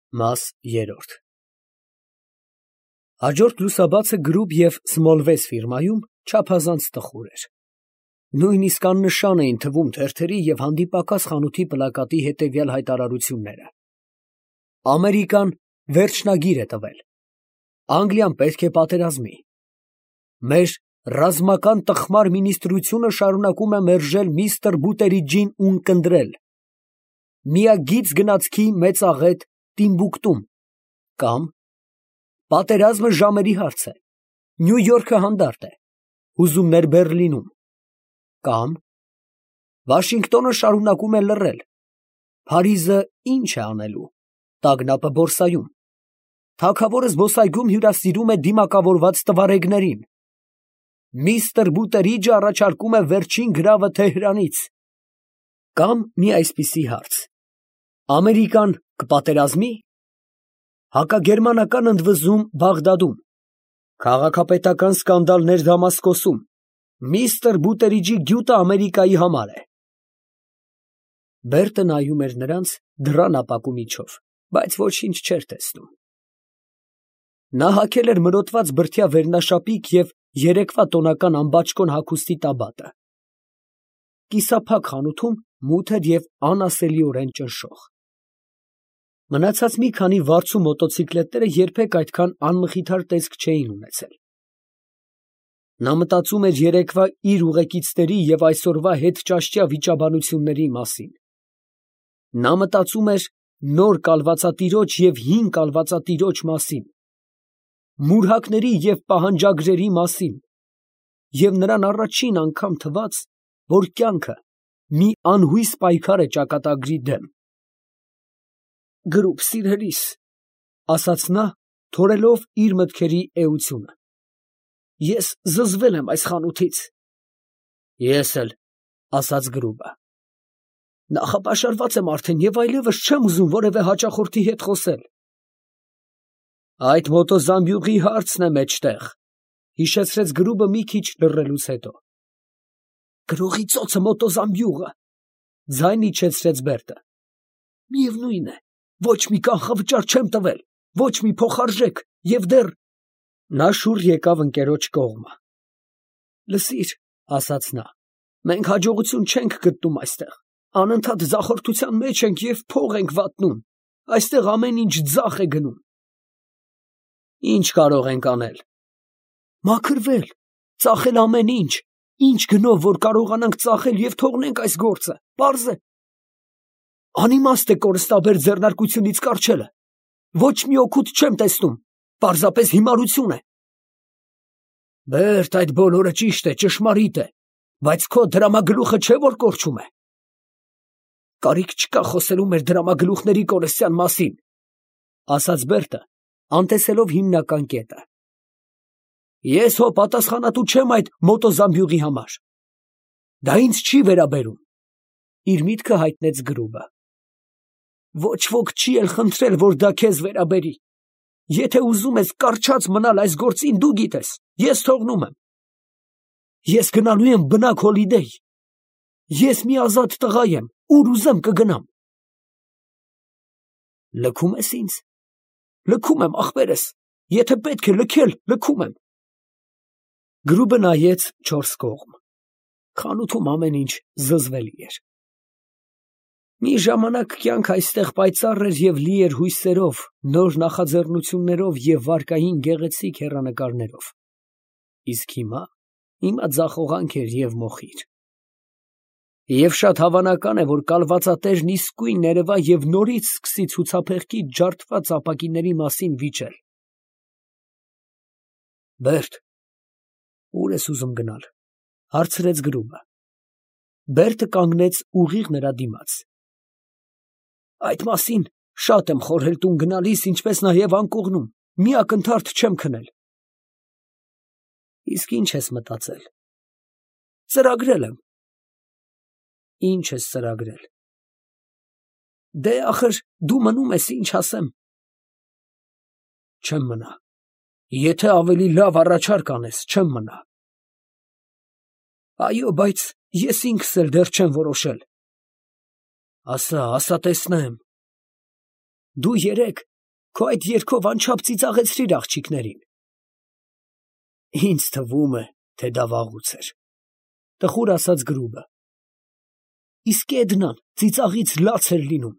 Մաս 3 Հաջորդ լուսաբացը Գրուբ և Սմոլվես ֆիրմայում չափազանց տխուր էր. նույնիսկ աննշան էին թվում թերթերի և հանդիպակաց խանութի պլակատի հետևյալ հայտարարությունները. Ամերիկան վերջնագիր է տվել. Անգլիան պետք է պատերազմի. մեր ռազմական տխմար մինիստրությունը շարունակում է մերժել միստր Բուտերիջին ունկնդրել. միագիծ գնացքի մեծաղետ Տիմբուկտում, կամ պատերազմը ժամերի հարց է, Նյու Յորքը հանդարտ է, հուզումներ Բեռլինում, կամ Վաշինգտոնը շարունակում է լռել, Փարիզը ինչ է անելու, տագնապը Բորսայում, թագավորը զբոսայգում հյուրասիրում է դիմակավորված տվարեգներին, միստր Բուտերիջը առաջարկում է վերջին գրավը Թեհրանից, կամ մի այսպիսի հարց. Ամերիկան կպատերազմի, հակագերմանական ընդվզում Բաղդադում, քաղաքապետական սկանդալներ Դամասկոսում, միստր Բուտերիջի գյուտը Ամերիկայի համար է։ Բերտը նայում էր նրանց դռան ապակու միջով, բայց ոչինչ չէր տեսնում։ Նա հագել էր մրոտված բրդյա վերնաշապիկ և երեկվա տոնական ամբաչկոն հագուստի տաբատը։ Կիսափակ խանութում մութ էր և անասելիորեն ճնշող։ Մնացած մի քանի վարձու մոտոցիկլետները երբեք այդքան անմխիթար տեսք չէին ունեցել։ Նա մտածում էր երեկվա իր ուղեկիցների և այսօրվա հետճաշճյա վիճաբանությունների մասին։ Նա մտածում էր նոր կալվածատիրոջ և հին կալվածատիրոջ մասին, մուրհակների և պահանջագրերի մասին, և նրան առաջին անգամ թվաց, որ կյանքը մի անհույս պայքար է ճակատագրի դեմ։ Գրուբ սիրելիս, ֊ ասաց նա, թորելով իր մտքերի էությունը, ֊ ես զզվել եմ այս խանութից։ Ես էլ, ֊ ասաց Գրուբը։ Նախապաշարված եմ արդեն և այլևս չեմ ուզում որևէ հաճախորդի հետ խոսել։ Այդ մոտոզամբյուղի հարցն է մեջտեղ, ֊ հիշեցրեց Գրուբը մի քիչ լռելուց հետո։ Գրողի ծոցը մոտոզամբյուղը, ֊ ձայն իջեցրեց Բերտը։ Միևնույն է, ոչ մի կանխավճար չեմ տվել, ոչ մի փոխարժեք, և դեռ… Նա շուռ եկավ ընկերոջ կողմը։ Լսիր, ֊ ասաց նա, ֊ մենք հաջողություն չենք գտնում այստեղ, անընդհատ ձախորդության մեջ ենք և փող ենք վատնում, այստեղ ամեն ինչ ձախ է գնում։ Ինչ կարող ենք անել։ Մաքրվել, ծախել ամեն ինչ, ինչ գնով որ կարողանանք ծախել և թողնենք այս գործը, պարզ է։ Անիմաստ է կորստաբեր ձեռնարկությունից կառչելը, ոչ մի օգուտ չեմ տեսնում, պարզապես հիմարություն է։ Բերտ, այդ բոլորը ճիշտ է, ճշմարիտ է, բայց քո դրամագլուխը չէ որ կորչում է։ Կարիք չկա խոսելու մեր դրամագլուխների կորստյան մասին, ֊ ասաց Բերտը, անտեսելով հիմնական կետը։ Ես հո պատասխանատու չեմ այդ մոտոզամբյուղի համար։ Դա ինձ չի վերաբերում, ֊ իր միտքը հայտնեց Գրուբը։ Ոչ ոք չի էլ խնդրել, որ դա քեզ վերաբերի։ Եթե ուզում ես կառչած մնալ այս գործին, դու գիտես, ես թողնում եմ։ Ես գնալու եմ բնակ հոլիդեյ։ Ես մի ազատ տղա եմ, ուր ուզեմ կգնամ։ Լքում ես ինձ։ Լքում եմ, ախպերս, եթե պետք է լքել, լքում եմ։ Գրուբը նայեց չորս կողմ։ Խանութում ամեն ինչ զզվելի էր։ Մի ժամանակ կյանք այստեղ պայծառ էր և լի էր հույսերով, նոր նախաձեռնություններով և վարկային գեղեցիկ հեռանկարներով։ Իսկ հիմա ձախողանք էր և մոխիր։ Եվ շատ հավանական է, որ կալվածատերն իսկույն ներևա և նորից սկսի ցուցափեղկից ջարդված ապակիների մասին վիճել։ Բերտ, ո՞ւր ես ուզում գնալ, ֊ հարցրեց Գրուբը։ Բերտը կանգնեց ուղիղ նրա դիմաց։ Այդ մասին շատ եմ խորհել տուն գնալիս, ինչպես նաև անկողնում, մի ակնթարթ չեմ քնել։ Իսկ ինչ ես մտածել։ Ծրագրել եմ։ Ինչ ես ծրագրել։ Դե ախր դու մնում ես, ինչ ասեմ։ Չեմ մնա։ Եթե ավելի լավ առաջարկ անես, չեմ մնա։ Այո, բայց ես ինքս էլ դեռ չեմ որոշել։ Ասա տեսնեմ։ Դու երեկ քո այդ երգով անչափ ծիծաղեցրիր աղջիկներին։ Ինձ թվում է, թե դա վաղուց էր, տխուր ասաց Գրուբը։ Իսկ Էդնան ծիծաղից լաց էր լինում։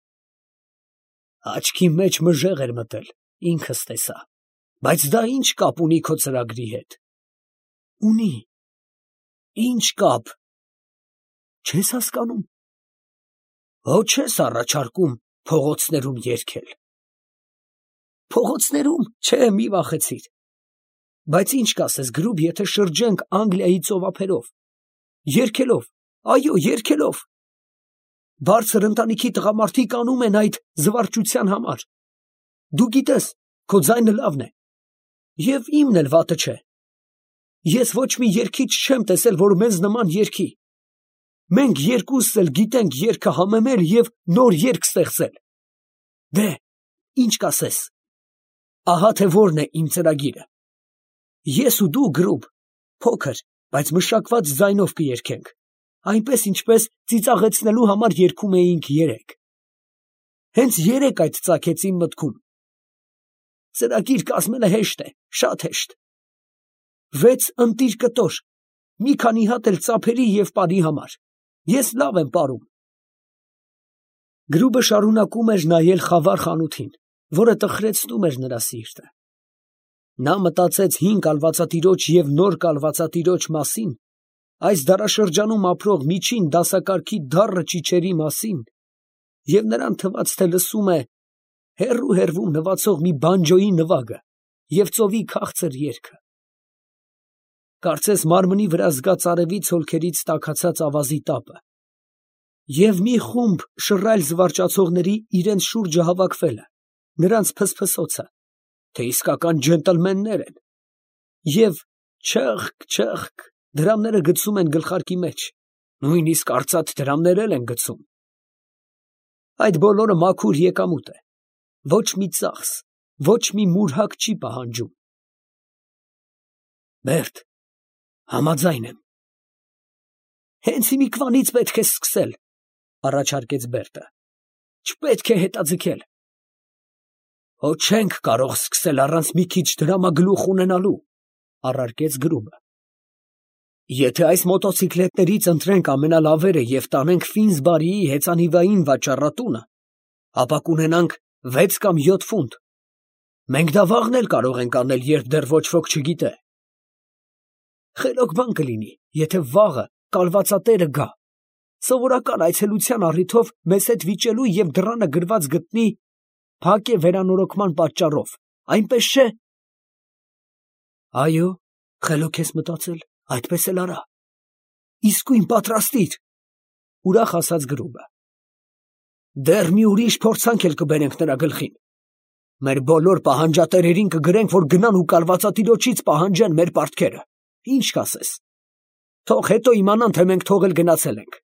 Աչքի մեջ մժեղ էր մտել, ինքս տեսա, բայց դա ինչ կապ ունի քո ծրագրի հետ։ Ունի։ Ինչ կապ։ Չես հասկանում։ Ոչ ես առաջարկում փողոցներում երգել։ Փողոցներում, չէ, մի վախեցիր։ Բայց ինչ կասես, Գրուբ, եթե շրջենք Անգլիայի ծովափերով, երգելով, այո, երգելով։ Բարձր ընտանիքի տղամարդիկ անում են այդ զվարճության համար։ Դու գիտես, քո ձայնը լավն է, և իմն էլ վատը չէ։ Ես ոչ մի երգիչ չեմ տեսել, որ մեզ նման երգի։ Մենք երկուսս էլ գիտենք երգը համեմել և նոր երգ ստեղծել։ Դե, ինչ կասես։ Ահա թե որն է իմ ծրագիրը։ Ես ու դու, Գրուբ, փոքր, բայց մշակված ձայնով կերգենք, այնպես ինչպես ծիծաղեցնելու համար երգում էինք երեկ։ Հենց երեկ այդ ծագեց իմ մտքում։ Ծրագիր կազմելը հեշտ է, շատ հեշտ։ 6 ընտիր կտոր, մի քանի հատ էլ ծափերի և պարի համար։ Ես լավ եմ պարում։ Գրուբը շարունակում էր նայել խավար խանութին, որը տխրեցնում էր նրա սիրտը։ Նա մտածեց հին կալվածատիրոջ և նոր կալվածատիրոջ մասին, այս դարաշրջանում ապրող միջին դասակարգի դառը ճիչերի մասին, և նրան թվաց, թե լսում է հեռու նվացող մի բանջոյի նվագը և ծովի քաղցր երգը։ Կարծես մարմնի վրա զգաց արևից հոլքերից տաքացած ավազի տապը և մի խումբ շռայլ զվարճացողների իրենց շուրջը հավաքվելը, նրանց փսփսոցը, թե իսկական ջենտլմեններ են, և չըխկ, դրամները գցում են գլխարկի մեջ, նույնիսկ արծաթ դրամներ էլ են գցում։ Այդ բոլորը մաքուր եկամուտ է, ոչ մի ծախս, ոչ մի մուրհակ չի պահանջում։ Բերտ, համաձայն եմ։ Հենց հիմիկվանից պետք է սկսել, առաջարկեց Բերտը։ Չպետք է հետաձգել։ Հո չենք կարող սկսել առանց մի քիչ դրամագլուխ ունենալու, առարկեց Գրուբը։ Եթե այս մոտոցիկլետներից ընտրենք ամենալավերը և տանենք Ֆինսբարիի հեծանիվային վաճառատունը, ապա կունենանք 6 կամ 7 ֆունտ։ Մենք դա վաղն էլ կարող ենք անել, երբ դեռ ոչ ոք չգիտե։ Խելոք բան կլինի, եթե վաղը կալվածատերը գա, սովորական այցելության առիթով մեզ հետ վիճելու և դռանը գրված գտնի «Փակ է վերանորոգման պատճառով», այնպես չէ։ Այո, խելոք ես մտածել, այդպես էլ արա։ Իսկույն պատրաստիր, ուրախ ասաց Գրուբը։ Դեռ մի ուրիշ փորձանք էլ կբերենք նրա գլխին։ Մեր բոլոր պահանջատերերին կգրենք, որ գնան ու կալվածատիրոջից պահանջեն մեր պարտքերը։ Ինչ կասես։ Թող հետո իմանան, թե մենք թողել գնացել ենք։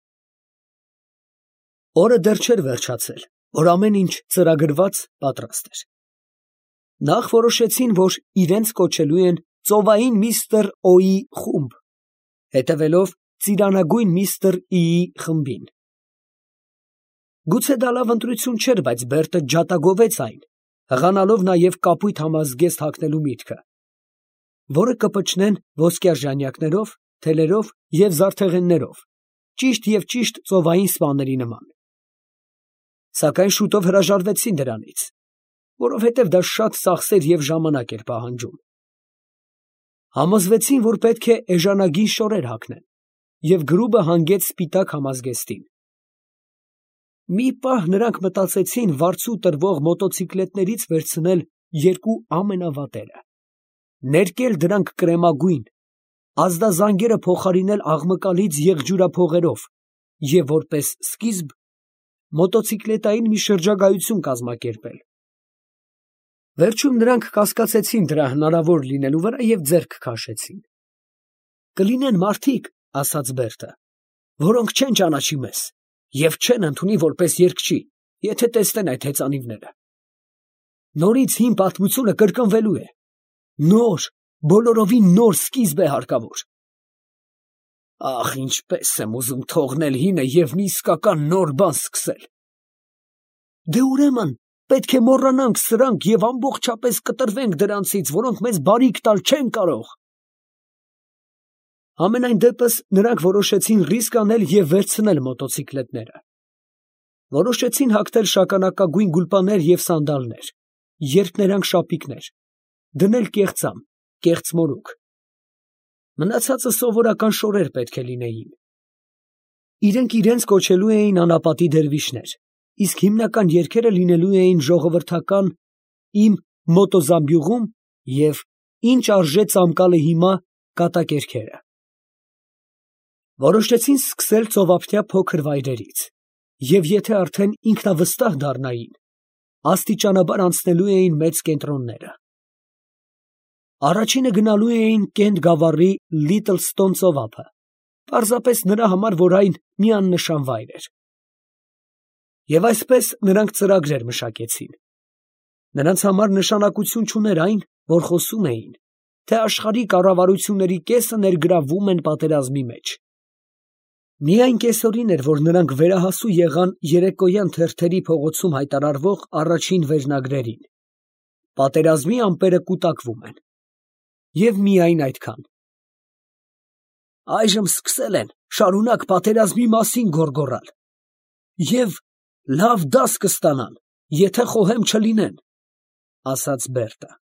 Օրը դեռ չէր վերջացել, որ ամեն ինչ ծրագրված պատրաստ էր։ Նախ որոշեցին, որ իրենց կոչելու են ծովային միստր Օ-ի խումբ, հետևելով ծիրանագույն միստր Ի-ի խմբին։ Գուցե դա լավ ընտրություն չէր, բայց Բերտը ջատագովեց այն, հղանալով նաև կապույտ համազգեստ հագնելու միտքը, որը կպչնեն ոսկյա ժանյակներով, թելերով և զարդեղեններով, ճիշտ ծովային սպաների նման։ Սակայն շուտով հրաժարվեցին դրանից, որովհետև դա շատ ծախսեր և ժամանակ էր պահանջում։ Համոզվեցին, որ պետք է էժանագին շորեր հագնեն, և Գրուբը հանգեց սպիտակ համազգեստին։ Մի պահ նրանք մտածեցին վարձու տրվող մոտոցիկլետներից վերցնել 2 ամենավատերը, ներկել դրանք կրեմագույն, ազդազանգերը փոխարինել աղմկալից եղջյուրափողերով և որպես սկիզբ մոտոցիկլետային մի շրջագայություն կազմակերպել։ Վերջում նրանք կասկածեցին դրա հնարավոր լինելու վրա և ձեռք քաշեցին։ Կլինեն մարդիկ, ասաց Բերտը, որոնք չեն ճանաչի մեզ և չեն ընդունի որպես երգչի, եթե տեսնեն այդ հեծանիվները։ Նորից հին պատմությունը կրկնվելու է։ Նոր, բոլորովին նոր սկիզբ է հարկավոր։ Ախ, ինչպես եմ ուզում թողնել հինը և մի իսկական նոր բան սկսել։ Դե ուրեմն Պետք է մոռանանք սրանք և ամբողջապես կտրվենք դրանցից, որոնք մեզ բարիք տալ չեն կարող։ Համենայն դեպս նրանք որոշեցին ռիսկ անել և վերցնել մոտոցիկլետները։ Որոշեցին հագնել շագանակագույն գուլպաներ և սանդալներ, երփներանգ շապիկներ, դնել կեղծամ, կեղծ մորուք։ Մնացածը սովորական շորեր պետք է լինեին։ Իրենք իրենց կոչելու էին անապատի դերվիշներ, իսկ հիմնական երգերը լինելու էին ժողովրդական «Իմ մոտոզամբյուղում» և «Ինչ արժե Ծամկալը հիմա» կատակերգերը։ Որոշեցին սկսել ծովափնյա փոքր վայրերից, և եթե արդեն ինքնավստահ դառնային, աստիճանաբար անցնելու էին մեծ կենտրոնները։ Առաջինը գնալու էին Կենտ գավառի Լիթլստոն ծովափը, պարզապես նրա համար, որ այն մի աննշան վայր էր։ Եվ այսպես նրանք ծրագրեր մշակեցին։ Նրանց համար նշանակություն չուներ այն, որ խոսում էին, թե աշխարհի կառավարությունների կեսը ներգրավվում են պատերազմի մեջ։ Միայն կեսօրին էր, որ նրանք վերահասու եղան երեկոյան թերթերի փողոցում հայտարարվող առաջին վերնագրերին. «Պատերազմի ամպերը կուտակվում են»։ Եվ միայն այդքան։ Այժմ սկսել են շարունակ պատերազմի մասին գոռգոռալ։ Եվ լավ դաս կստանան, եթե խոհեմ չլինեն, ասաց Բերտը։